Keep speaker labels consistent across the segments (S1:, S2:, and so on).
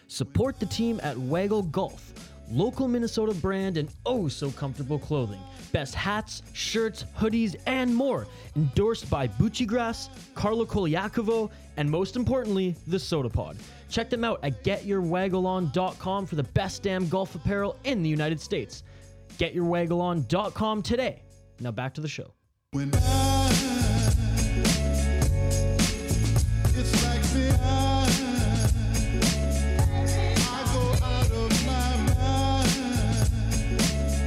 S1: Support the team at Waggle Golf, local Minnesota brand and oh so comfortable clothing. Best hats, shirts, hoodies, and more. Endorsed by Buccigrass, Carlo Koliakovo, and most importantly, the Soda Pod. Check them out at getyourwaggleon.com for the best damn golf apparel in the United States. Getyourwaggleon.com today. Now back to the show.
S2: When it's like I go out of my mind.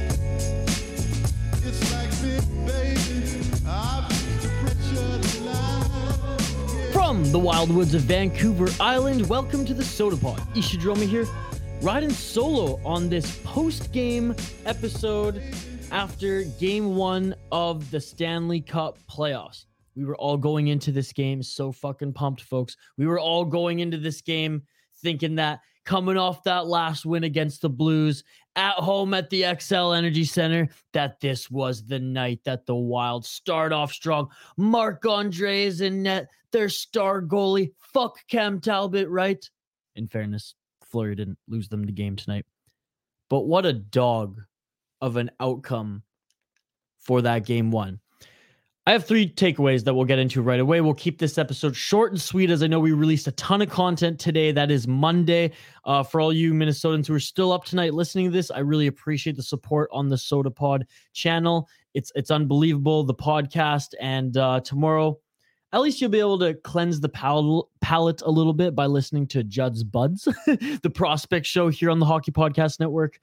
S2: It's like baby, I've the pressure line.
S1: From the wild woods of Vancouver Island, welcome to the Soda Pod. Ishidromi here, riding solo on this post-game episode after Game 1 of the Stanley Cup playoffs. We were all going into this game so fucking pumped, folks. We were all going into this game thinking that coming off that last win against the Blues at home at the XL Energy Center, that this was the night that the Wild start off strong. Marc-Andre is in net, their star goalie. Fuck Cam Talbot, right? In fairness, Fleury didn't lose them the game tonight. But what a dog of an outcome for that Game 1. I have 3 takeaways that we'll get into right away. We'll keep this episode short and sweet, as I know we released a ton of content today. That is Monday. For all you Minnesotans who are still up tonight listening to this, I really appreciate the support on the Soda Pod channel. It's unbelievable, the podcast. And tomorrow, at least you'll be able to cleanse the palate a little bit by listening to Judd's Buds, the prospect show here on the Hockey Podcast Network.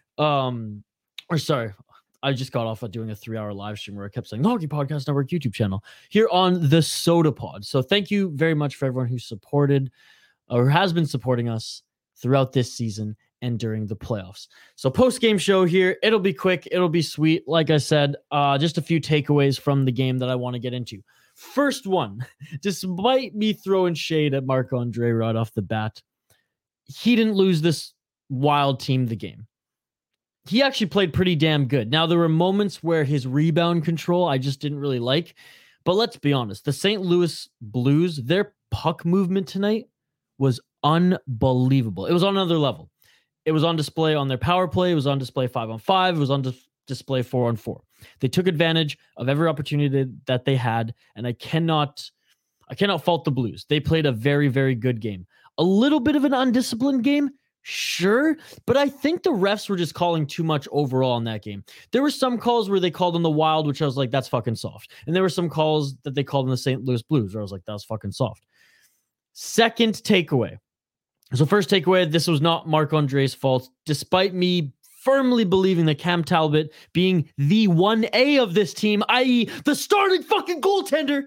S1: I just got off of doing a 3-hour live stream where I kept saying Hockey Podcast Network YouTube channel here on the Soda Pod. So thank you very much for everyone who supported or has been supporting us throughout this season and during the playoffs. So post-game show here. It'll be quick. It'll be sweet. Like I said, just a few takeaways from the game that I want to get into. First one, despite me throwing shade at Marc-Andre right off the bat, he didn't lose this Wild team the game. He actually played pretty damn good. Now, there were moments where his rebound control I just didn't really like. But let's be honest, the St. Louis Blues, their puck movement tonight was unbelievable. It was on another level. It was on display on their power play. It was on display 5-on-5. It was on display 4-on-4. They took advantage of every opportunity that they had, and I cannot fault the Blues. They played a very, very good game. A little bit of an undisciplined game, sure, but I think the refs were just calling too much overall in that game. There were some calls where they called on the Wild, which I was like, that's fucking soft. And there were some calls that they called on the St. Louis Blues, where I was like, that was fucking soft. Second takeaway. So first takeaway, this was not Marc-Andre's fault, despite me firmly believing that Cam Talbot being the 1A of this team, i.e. the starting fucking goaltender.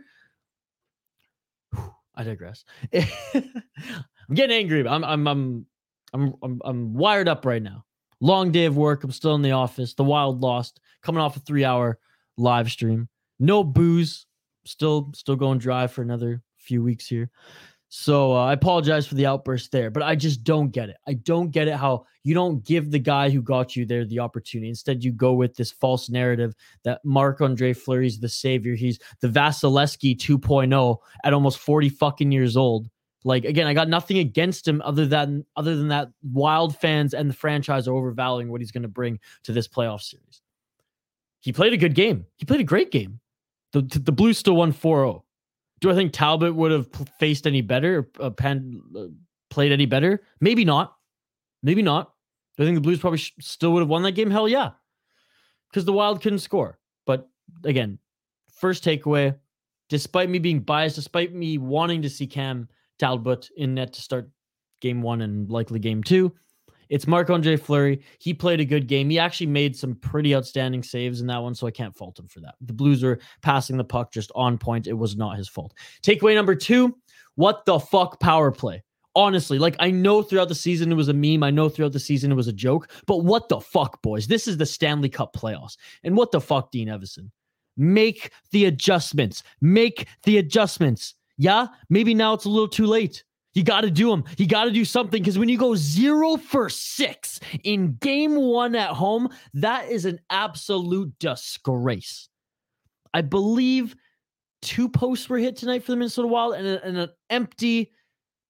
S1: I digress. I'm getting angry. I'm wired up right now. Long day of work. I'm still in the office. The Wild lost. Coming off a 3-hour live stream. No booze. Still going dry for another few weeks here. So I apologize for the outburst there, but I just don't get it. I don't get it how you don't give the guy who got you there the opportunity. Instead, you go with this false narrative that Marc-Andre Fleury's the savior. He's the Vasilevsky 2.0 at almost 40 fucking years old. Like, again, I got nothing against him other than that Wild fans and the franchise are overvaluing what he's going to bring to this playoff series. He played a good game. He played a great game. The Blues still won 4-0. Do I think Talbot would have faced any better, played any better? Maybe not. Maybe not. Do I think the Blues probably still would have won that game? Hell yeah. Because the Wild couldn't score. But again, first takeaway, despite me being biased, despite me wanting to see Cam Talbot in net to start Game 1 and likely Game 2, it's Marc-Andre Fleury. He played a good game. He actually made some pretty outstanding saves in that one, so I can't fault him for that. The Blues are passing the puck just on point. It was not his fault. Takeaway number 2, what the fuck power play? Honestly, like, I know throughout the season it was a meme. I know throughout the season it was a joke. But what the fuck, boys? This is the Stanley Cup playoffs. And what the fuck, Dean Evison? Make the adjustments. Make the adjustments. Yeah? Maybe now it's a little too late. You got to do them. You got to do something, because when you go 0 for 6 in Game 1 at home, that is an absolute disgrace. I believe 2 posts were hit tonight for the Minnesota Wild and an empty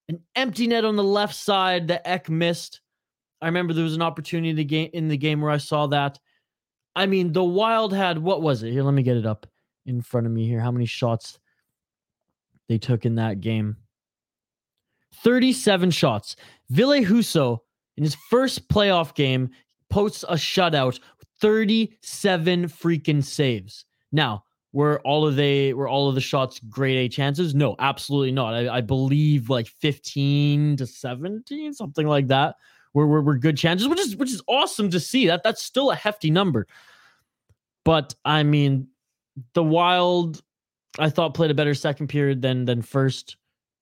S1: An empty net on the left side that Ek missed. I remember there was an opportunity in the game where I saw that. I mean, the Wild had, what was it? Here, let me get it up in front of me here. How many shots they took in that game? 37 shots. Ville Husso, in his first playoff game, posts a shutout, 37 freaking saves. Now, were all of the shots grade A chances? No, absolutely not. I believe like 15 to 17, something like that, were good chances, which is awesome to see. That's still a hefty number. But I mean, the Wild, I thought, played a better second period than first.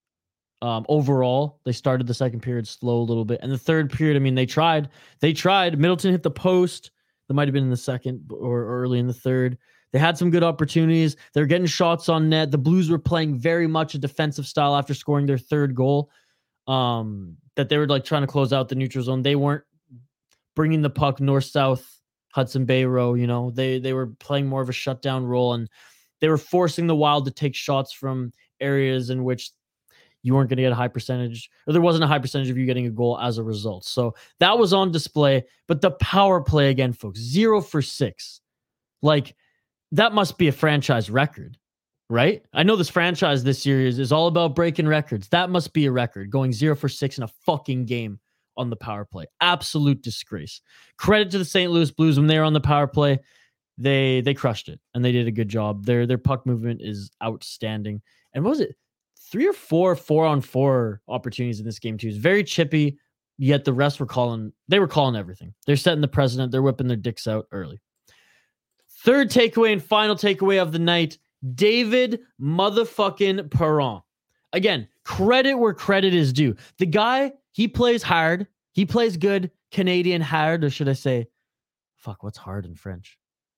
S1: Overall, they started the second period slow a little bit, and the third period, I mean, they tried. Middleton hit the post. That might have been in the second or early in the third. They had some good opportunities. They're getting shots on net. The Blues were playing very much a defensive style after scoring their third goal. That they were like trying to close out the neutral zone. They weren't bringing the puck north-south Hudson Bay row. You know, they were playing more of a shutdown role, and they were forcing the Wild to take shots from areas in which you weren't going to get a high percentage, or there wasn't a high percentage of you getting a goal as a result. So that was on display. But the power play again, folks, 0 for 6. Like, that must be a franchise record, right? I know this franchise this year is all about breaking records. That must be a record, going 0 for 6 in a fucking game on the power play. Absolute disgrace. Credit to the St. Louis Blues. When they were on the power play, they crushed it, and they did a good job. Their puck movement is outstanding. And what was it? 3 or 4 4-on-4 opportunities in this game too. It's very chippy, yet the rest were calling everything. They're setting the precedent. They're whipping their dicks out early. Third takeaway and final takeaway of the night, David motherfucking Perron. Again, credit where credit is due. The guy, he plays hard. He plays good Canadian hard, or should I say, fuck, what's hard in French?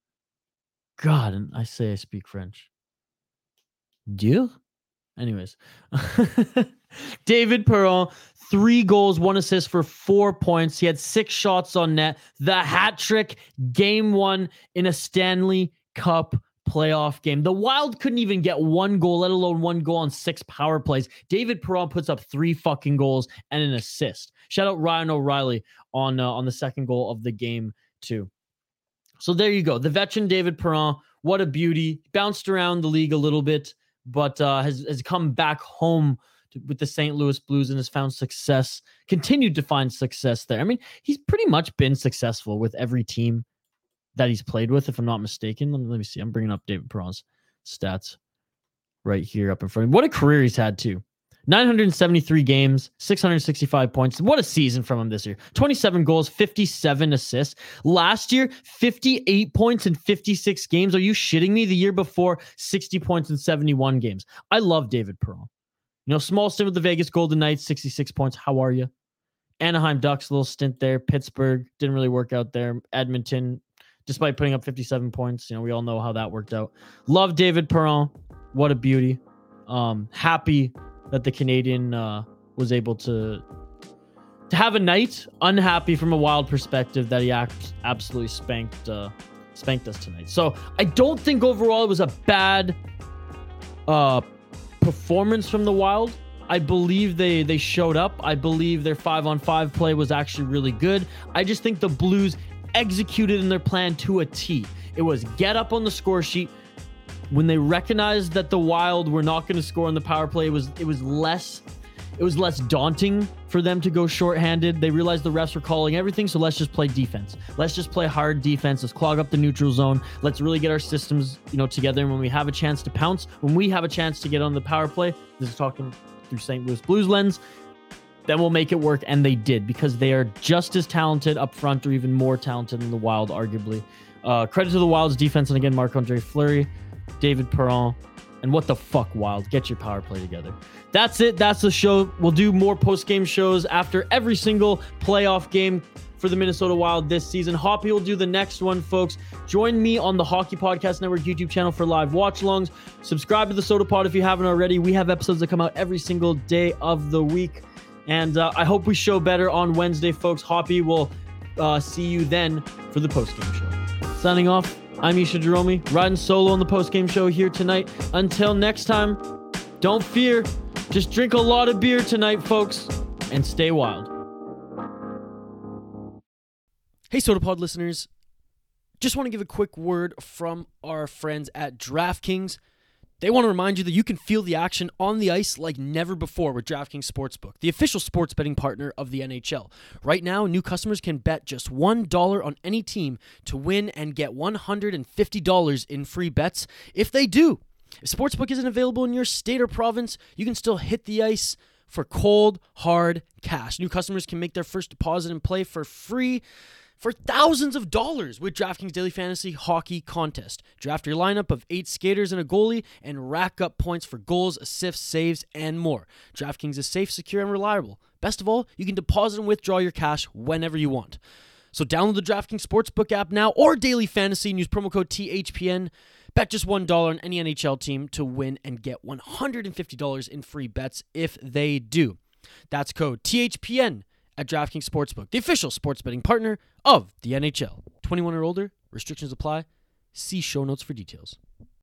S1: God, and I speak French. Dur? Anyways, David Perron, 3 goals, 1 assist for 4 points. He had 6 shots on net. The hat trick, game 1 in a Stanley Cup playoff game. The Wild couldn't even get 1 goal, let alone 1 goal on 6 power plays. David Perron puts up 3 fucking goals and an assist. Shout out Ryan O'Reilly on the second goal of the game too. So there you go. The veteran David Perron, what a beauty. Bounced around the league a little bit, but has come back home with the St. Louis Blues and has found success, continued to find success there. I mean, he's pretty much been successful with every team that he's played with, if I'm not mistaken. Let me see. I'm bringing up David Perron's stats right here up in front of me. What a career he's had, too. 973 games, 665 points. What a season from him this year. 27 goals, 57 assists. Last year, 58 points in 56 games. Are you shitting me? The year before, 60 points in 71 games. I love David Perron. You know, small stint with the Vegas Golden Knights, 66 points. How are you? Anaheim Ducks, a little stint there. Pittsburgh, didn't really work out there. Edmonton, despite putting up 57 points, you know, we all know how that worked out. Love David Perron. What a beauty. Happy that the Canadian was able to have a night. Unhappy from a Wild perspective that he absolutely spanked us tonight. So I don't think overall it was a bad performance from the Wild. I believe they showed up. I believe their 5-on-5 play was actually really good. I just think the Blues executed in their plan to a T. It was get up on the score sheet. When they recognized that the Wild were not going to score on the power play, it was less daunting for them to go shorthanded. They realized the refs were calling everything, so let's just play defense. Let's just play hard defense. Let's clog up the neutral zone. Let's really get our systems, together. And when we have a chance to pounce, when we have a chance to get on the power play, this is talking through St. Louis Blues lens, then we'll make it work. And they did, because they are just as talented up front, or even more talented than the Wild, arguably. Credit to the Wild's defense, and again, Marc-Andre Fleury, David Perron, and what the fuck, Wild? Get your power play together. That's it. That's the show. We'll do more post-game shows after every single playoff game for the Minnesota Wild this season. Hoppy will do the next one, folks. Join me on the Hockey Podcast Network YouTube channel for live watch-alongs. Subscribe to the Soda Pod if you haven't already. We have episodes that come out every single day of the week. And I hope we show better on Wednesday, folks. Hoppy will see you then for the post-game show. Signing off. I'm Isha Jerome, riding solo on the post-game show here tonight. Until next time, don't fear, Just drink a lot of beer tonight, folks, and stay wild.
S3: Hey, SodaPod listeners. Just want to give a quick word from our friends at DraftKings. They want to remind you that you can feel the action on the ice like never before with DraftKings Sportsbook, the official sports betting partner of the NHL. Right now, new customers can bet just $1 on any team to win and get $150 in free bets if they do. If Sportsbook isn't available in your state or province, you can still hit the ice for cold, hard cash. New customers can make their first deposit and play for free for thousands of dollars with DraftKings Daily Fantasy Hockey Contest. Draft your lineup of 8 skaters and a goalie and rack up points for goals, assists, saves, and more. DraftKings is safe, secure, and reliable. Best of all, you can deposit and withdraw your cash whenever you want. So download the DraftKings Sportsbook app now or Daily Fantasy and use promo code THPN. Bet just $1 on any NHL team to win and get $150 in free bets if they do. That's code THPN at DraftKings Sportsbook, the official sports betting partner of the NHL. 21 or older, restrictions apply. See show notes for details.